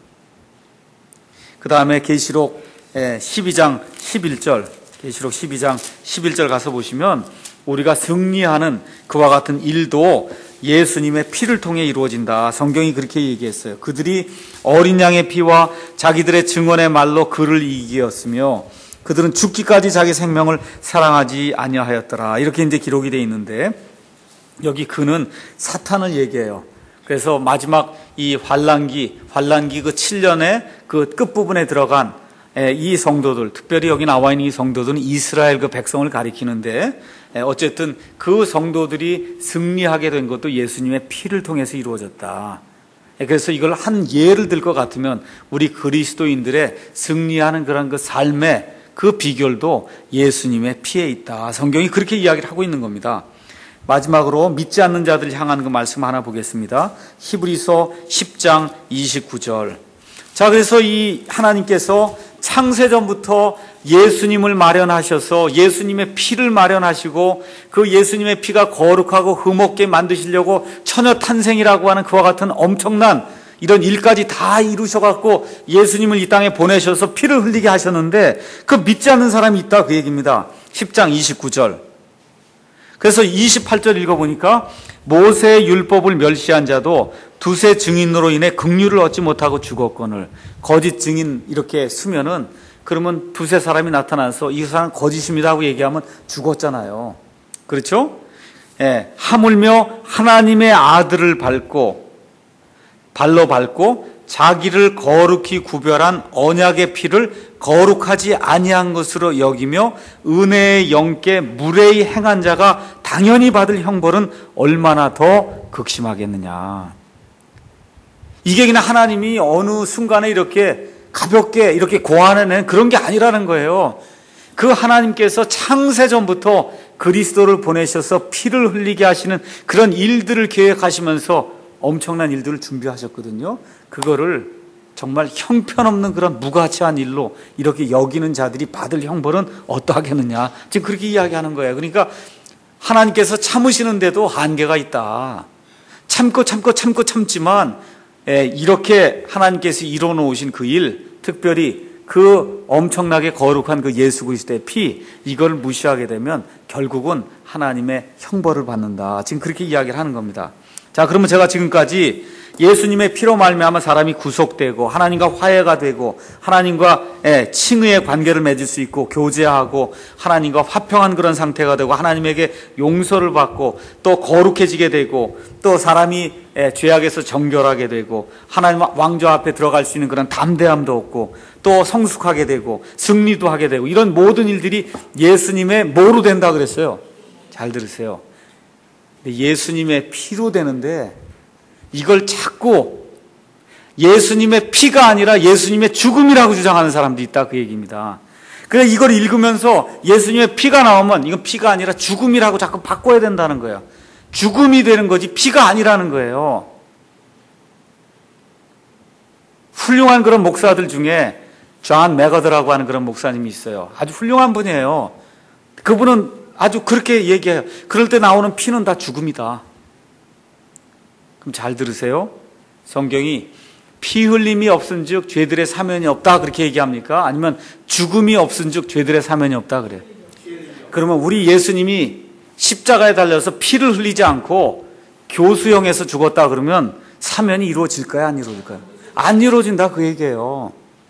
그 다음에 계시록 12장 11절, 계시록 12장 11절 가서 보시면 우리가 승리하는 그와 같은 일도 예수님의 피를 통해 이루어진다. 성경이 그렇게 얘기했어요. 그들이 어린 양의 피와 자기들의 증언의 말로 그를 이기었으며 그들은 죽기까지 자기 생명을 사랑하지 아니하였더라. 이렇게 이제 기록이 되어 있는데 여기 그는 사탄을 얘기해요. 그래서 마지막 이 환란기 그 7년의 그 끝부분에 들어간 이 성도들, 특별히 여기 나와 있는 이 성도들은 이스라엘 그 백성을 가리키는데 어쨌든 그 성도들이 승리하게 된 것도 예수님의 피를 통해서 이루어졌다. 그래서 이걸 한 예를 들 것 같으면 우리 그리스도인들의 승리하는 그런 그 삶의 그 비결도 예수님의 피에 있다. 성경이 그렇게 이야기를 하고 있는 겁니다. 마지막으로 믿지 않는 자들을 향하는 그 말씀 하나 보겠습니다. 히브리서 10장 29절. 자, 그래서 이 하나님께서 창세전부터 예수님을 마련하셔서 예수님의 피를 마련하시고 그 예수님의 피가 거룩하고 흠없게 만드시려고 처녀 탄생이라고 하는 그와 같은 엄청난 이런 일까지 다 이루셔갖고 예수님을 이 땅에 보내셔서 피를 흘리게 하셨는데 그 믿지 않는 사람이 있다 그 얘기입니다. 10장 29절. 그래서 28절 읽어보니까 모세의 율법을 멸시한 자도 두세 증인으로 인해 긍휼을 얻지 못하고 죽었거늘. 거짓 증인 이렇게 쓰면은 그러면 두세 사람이 나타나서 이 사람 거짓입니다 하고 얘기하면 죽었잖아요. 그렇죠? 하물며 하나님의 아들을 발로 밟고 자기를 거룩히 구별한 언약의 피를 거룩하지 아니한 것으로 여기며 은혜의 영께 무례히 행한 자가 당연히 받을 형벌은 얼마나 더 극심하겠느냐. 이게 그냥 하나님이 어느 순간에 이렇게 가볍게 이렇게 고안해낸 그런 게 아니라는 거예요. 그 하나님께서 창세전부터 그리스도를 보내셔서 피를 흘리게 하시는 그런 일들을 계획하시면서 엄청난 일들을 준비하셨거든요. 그거를 정말 형편없는 그런 무가치한 일로 이렇게 여기는 자들이 받을 형벌은 어떠하겠느냐. 지금 그렇게 이야기하는 거예요. 그러니까 하나님께서 참으시는데도 한계가 있다. 참지만 이렇게 하나님께서 이뤄놓으신 그 일, 특별히 그 엄청나게 거룩한 그 예수 그리스도의 피, 이걸 무시하게 되면 결국은 하나님의 형벌을 받는다. 지금 그렇게 이야기를 하는 겁니다. 자, 그러면 제가 지금까지 예수님의 피로 말미암아 사람이 구속되고 하나님과 화해가 되고 하나님과 칭의의 관계를 맺을 수 있고 교제하고 하나님과 화평한 그런 상태가 되고 하나님에게 용서를 받고 또 거룩해지게 되고 또 사람이 죄악에서 정결하게 되고 하나님 왕좌 앞에 들어갈 수 있는 그런 담대함도 얻고 또 성숙하게 되고 승리도 하게 되고 이런 모든 일들이 예수님의 뭐로 된다 그랬어요? 잘 들으세요. 예수님의 피로 되는데 이걸 자꾸 예수님의 피가 아니라 예수님의 죽음이라고 주장하는 사람도 있다 그 얘기입니다. 그래서 이걸 읽으면서 예수님의 피가 나오면 이건 피가 아니라 죽음이라고 자꾸 바꿔야 된다는 거예요. 죽음이 되는 거지 피가 아니라는 거예요. 훌륭한 그런 목사들 중에 존 맥어더라고 하는 그런 목사님이 있어요. 아주 훌륭한 분이에요. 그분은 아주 그렇게 얘기해요. 그럴 때 나오는 피는 다 죽음이다. 그럼 잘 들으세요. 성경이 피 흘림이 없은즉 죄들의 사면이 없다 그렇게 얘기합니까? 아니면 죽음이 없은즉 죄들의 사면이 없다 그래요? 그러면 우리 예수님이 십자가에 달려서 피를 흘리지 않고 교수형에서 죽었다 그러면 사면이 이루어질까요? 안 이루어질까요? 안 이루어진다 그 얘기예요.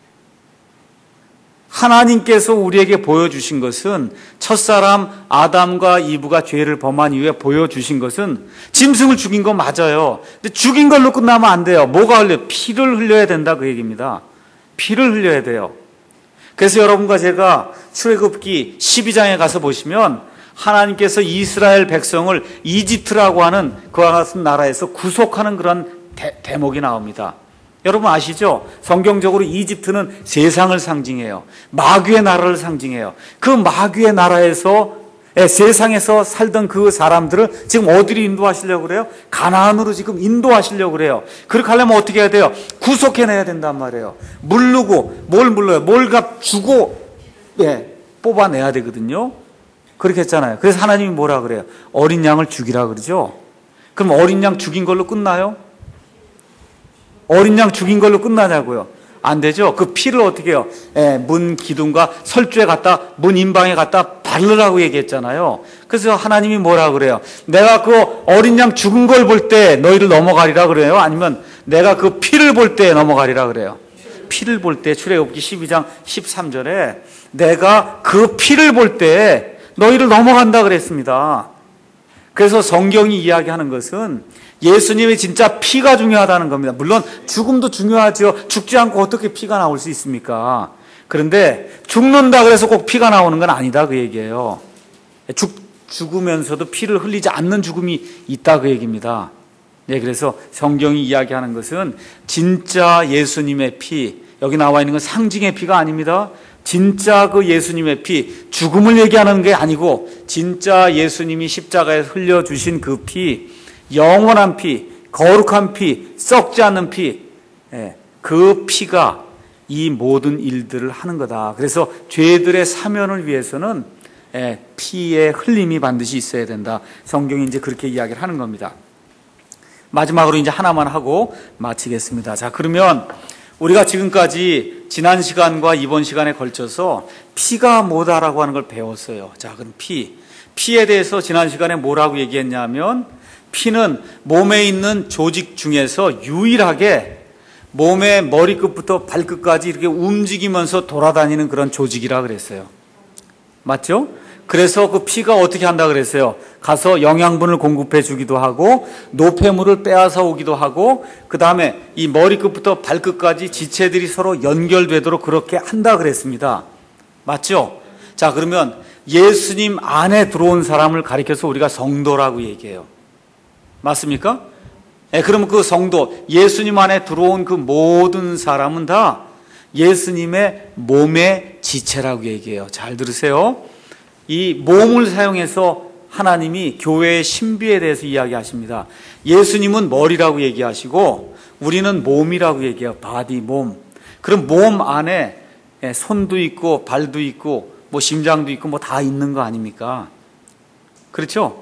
하나님께서 우리에게 보여주신 것은 첫사람 아담과 이브가 죄를 범한 이후에 보여주신 것은 짐승을 죽인 거 맞아요. 근데 죽인 걸로 끝나면 안 돼요. 뭐가 흘려요? 피를 흘려야 된다 그 얘기입니다. 피를 흘려야 돼요. 그래서 여러분과 제가 출애굽기 12장에 가서 보시면 하나님께서 이스라엘 백성을 이집트라고 하는 그와 같은 나라에서 구속하는 그런 대목이 나옵니다. 여러분 아시죠? 성경적으로 이집트는 세상을 상징해요. 마귀의 나라를 상징해요. 그 마귀의 나라에서 세상에서 살던 그 사람들을 지금 어디로 인도하시려고 그래요? 가나안으로 지금 인도하시려고 그래요. 그렇게 하려면 어떻게 해야 돼요? 구속해내야 된단 말이에요. 물르고 뭘 물러요? 뭘 주고 뽑아내야 되거든요. 그렇게 했잖아요. 그래서 하나님이 뭐라 그래요? 어린 양을 죽이라 그러죠. 그럼 어린 양 죽인 걸로 끝나요? 어린 양 죽인 걸로 끝나냐고요? 안 되죠. 그 피를 어떻게 해요? 문 기둥과 설주에 갖다 문 인방에 갖다 바르라고 얘기했잖아요. 그래서 하나님이 뭐라 그래요? 내가 그 어린 양 죽은 걸 볼 때 너희를 넘어가리라 그래요? 아니면 내가 그 피를 볼 때 넘어가리라 그래요? 피를 볼 때 출애굽기 12장 13절에 내가 그 피를 볼 때 너희를 넘어간다 그랬습니다. 그래서 성경이 이야기하는 것은 예수님의 진짜 피가 중요하다는 겁니다. 물론 죽음도 중요하죠. 죽지 않고 어떻게 피가 나올 수 있습니까? 그런데 죽는다 그래서 꼭 피가 나오는 건 아니다 그 얘기예요. 죽으면서도 피를 흘리지 않는 죽음이 있다 그 얘기입니다. 네, 그래서 성경이 이야기하는 것은 진짜 예수님의 피, 여기 나와 있는 건 상징의 피가 아닙니다. 진짜 그 예수님의 피, 죽음을 얘기하는 게 아니고 진짜 예수님이 십자가에 흘려주신 그 피, 영원한 피, 거룩한 피, 썩지 않는 피, 그 피가 이 모든 일들을 하는 거다. 그래서 죄들의 사면을 위해서는 피의 흘림이 반드시 있어야 된다. 성경이 이제 그렇게 이야기를 하는 겁니다. 마지막으로 이제 하나만 하고 마치겠습니다. 자, 그러면 우리가 지금까지 지난 시간과 이번 시간에 걸쳐서 피가 뭐다라고 하는 걸 배웠어요. 자, 그럼 피에 대해서 지난 시간에 뭐라고 얘기했냐면 피는 몸에 있는 조직 중에서 유일하게 몸의 머리끝부터 발끝까지 이렇게 움직이면서 돌아다니는 그런 조직이라 그랬어요. 맞죠? 그래서 그 피가 어떻게 한다 그랬어요? 가서 영양분을 공급해 주기도 하고 노폐물을 빼앗아 오기도 하고 그 다음에 이 머리끝부터 발끝까지 지체들이 서로 연결되도록 그렇게 한다 그랬습니다. 맞죠? 자, 그러면 예수님 안에 들어온 사람을 가리켜서 우리가 성도라고 얘기해요. 맞습니까? 그러면 그 성도, 예수님 안에 들어온 그 모든 사람은 다 예수님의 몸의 지체라고 얘기해요. 잘 들으세요. 이 몸을 사용해서 하나님이 교회의 신비에 대해서 이야기하십니다. 예수님은 머리라고 얘기하시고 우리는 몸이라고 얘기해요. 바디, 몸. 그럼 몸 안에 손도 있고 발도 있고 뭐 심장도 있고 뭐 다 있는 거 아닙니까? 그렇죠?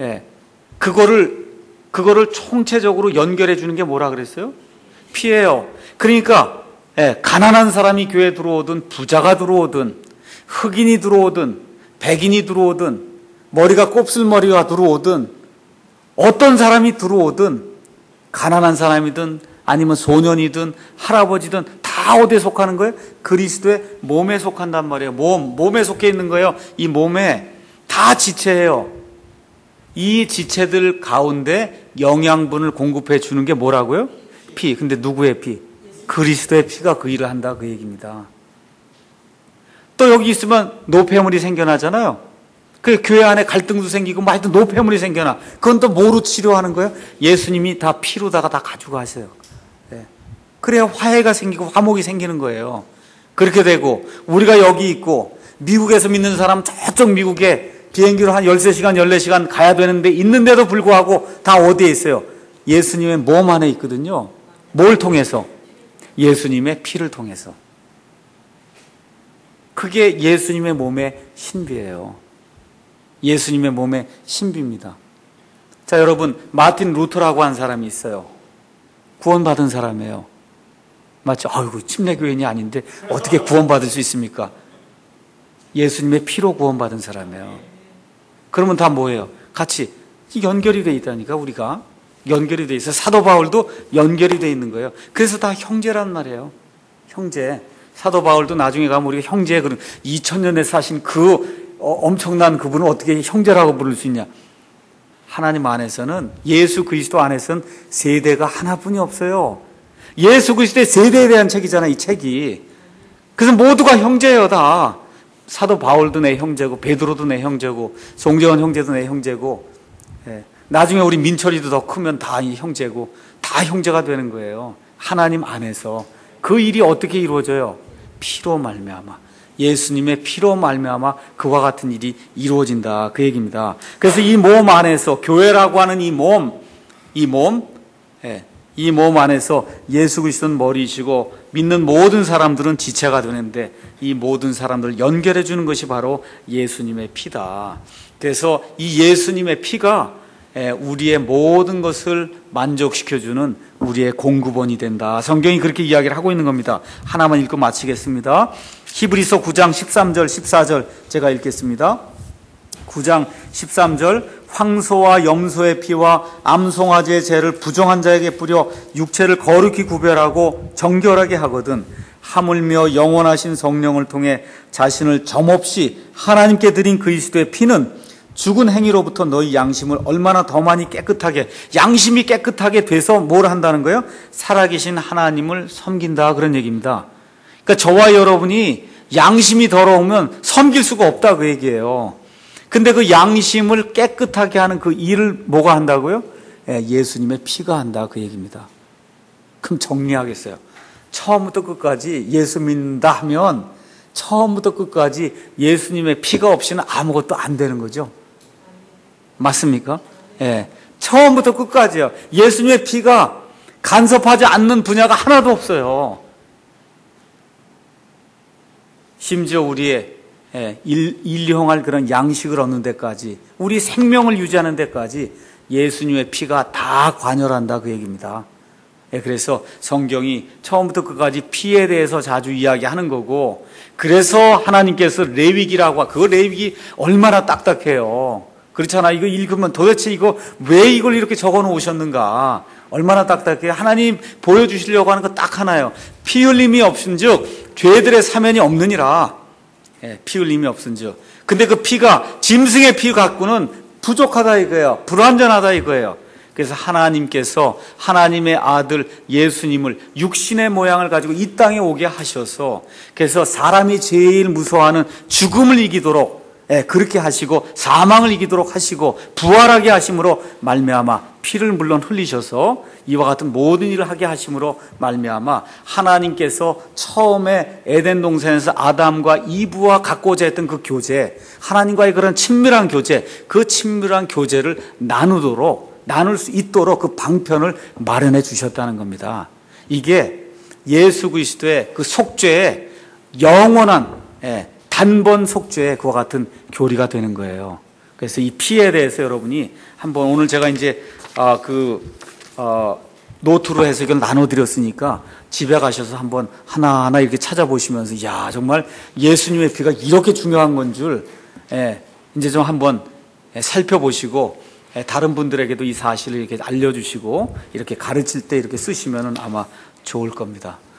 그거를 총체적으로 연결해 주는 게 뭐라 그랬어요? 피예요. 그러니까 가난한 사람이 교회에 들어오든 부자가 들어오든 흑인이 들어오든 백인이 들어오든 머리가 곱슬머리가 들어오든 어떤 사람이 들어오든 가난한 사람이든 아니면 소년이든 할아버지든 다 어디에 속하는 거예요? 그리스도의 몸에 속한단 말이에요. 몸에 속해 있는 거예요. 이 몸에 다 지체예요. 이 지체들 가운데 영양분을 공급해 주는 게 뭐라고요? 피. 근데 누구의 피? 그리스도의 피가 그 일을 한다, 그 얘기입니다. 또 여기 있으면 노폐물이 생겨나잖아요. 그 교회 안에 갈등도 생기고 뭐 하여튼 노폐물이 생겨나. 그건 또 뭐로 치료하는 거예요? 예수님이 다 피로다가 다 가지고 가세요. 네. 그래야 화해가 생기고 화목이 생기는 거예요. 그렇게 되고 우리가 여기 있고 미국에서 믿는 사람 저쪽 미국에 비행기로 한 13시간, 14시간 가야 되는데 있는데도 불구하고 다 어디에 있어요? 예수님의 몸 안에 있거든요. 뭘 통해서? 예수님의 피를 통해서. 그게 예수님의 몸의 신비예요. 예수님의 몸의 신비입니다. 자, 여러분, 마틴 루터라고 한 사람이 있어요. 구원받은 사람이에요. 맞죠? 아이고, 침례교인이 아닌데 어떻게 구원받을 수 있습니까? 예수님의 피로 구원받은 사람이에요. 그러면 다 뭐예요? 같이 연결이 돼 있다니까, 우리가. 연결이 돼 있어요. 사도 바울도 연결이 돼 있는 거예요. 그래서 다 형제란 말이에요. 형제. 사도 바울도 나중에 가면 우리가 형제, 그런 2000년에 사신 그 엄청난 그분을 어떻게 형제라고 부를 수 있냐? 하나님 안에서는, 예수 그리스도 안에서는 세대가 하나뿐이 없어요. 예수 그리스도의 세대에 대한 책이잖아요, 이 책이. 그래서 모두가 형제예요, 다. 사도 바울도 내 형제고, 베드로도 내 형제고, 송재원 형제도 내 형제고, 예. 나중에 우리 민철이도 더 크면 다 이 형제고, 다 형제가 되는 거예요. 하나님 안에서. 그 일이 어떻게 이루어져요? 피로 말미암아. 예수님의 피로 말미암아 그와 같은 일이 이루어진다, 그 얘기입니다. 그래서 이 몸 안에서, 교회라고 하는 이 몸 안에서 예수 그리스도는 머리이시고 믿는 모든 사람들은 지체가 되는데 이 모든 사람들을 연결해 주는 것이 바로 예수님의 피다. 그래서 이 예수님의 피가 우리의 모든 것을 만족시켜주는 우리의 공급원이 된다. 성경이 그렇게 이야기를 하고 있는 겁니다. 하나만 읽고 마치겠습니다. 히브리서 9장 13절 14절 제가 읽겠습니다. 9장 13절, 황소와 염소의 피와 암송아지의 죄를 부정한 자에게 뿌려 육체를 거룩히 구별하고 정결하게 하거든 하물며 영원하신 성령을 통해 자신을 점없이 하나님께 드린 그리스도의 피는 죽은 행위로부터 너희 양심을 얼마나 더 많이 깨끗하게, 양심이 깨끗하게 돼서 뭘 한다는 거예요? 살아계신 하나님을 섬긴다, 그런 얘기입니다. 그러니까 저와 여러분이 양심이 더러우면 섬길 수가 없다, 그 얘기예요. 근데 그 양심을 깨끗하게 하는 그 일을 뭐가 한다고요? 예수님의 피가 한다, 그 얘기입니다. 그럼 정리하겠어요. 처음부터 끝까지 예수 믿는다 하면 처음부터 끝까지 예수님의 피가 없이는 아무것도 안 되는 거죠. 맞습니까? 예. 처음부터 끝까지요. 예수님의 피가 간섭하지 않는 분야가 하나도 없어요. 심지어 우리의 일용할 그런 양식을 얻는 데까지, 우리 생명을 유지하는 데까지 예수님의 피가 다 관여한다, 그 얘기입니다. 그래서 성경이 처음부터 끝까지 피에 대해서 자주 이야기하는 거고, 그래서 하나님께서 레위기라고, 그 레위기 얼마나 딱딱해요. 그렇잖아. 이거 읽으면 도대체 왜 이걸 이렇게 적어 놓으셨는가. 얼마나 딱딱해요. 하나님 보여주시려고 하는 거 딱 하나요. 피 흘림이 없은즉 죄들의 사면이 없느니라. 피 흘림이 없은즉. 근데 그 피가 짐승의 피 갖고는 부족하다 이거예요. 불완전하다 이거예요. 그래서 하나님께서 하나님의 아들 예수님을 육신의 모양을 가지고 이 땅에 오게 하셔서, 그래서 사람이 제일 무서워하는 죽음을 이기도록 그렇게 하시고 사망을 이기도록 하시고 부활하게 하심으로 말미암아 피를 물론 흘리셔서 이와 같은 모든 일을 하게 하심으로 말미암아 하나님께서 처음에 에덴 동산에서 아담과 이브와 갖고자 했던 그 교제, 하나님과의 그런 친밀한 교제, 그 친밀한 교제를 나눌 수 있도록 그 방편을 마련해 주셨다는 겁니다. 이게 예수 그리스도의 그 속죄의 영원한 단번 속죄의 그와 같은 교리가 되는 거예요. 그래서 이 피에 대해서 여러분이 한번, 오늘 제가 이제 노트로 해서 이걸 나눠드렸으니까 집에 가셔서 한번 하나하나 이렇게 찾아보시면서, 야, 정말 예수님의 피가 이렇게 중요한 건 줄 이제 좀 한번 살펴보시고, 다른 분들에게도 이 사실을 이렇게 알려주시고 이렇게 가르칠 때 이렇게 쓰시면 아마 좋을 겁니다.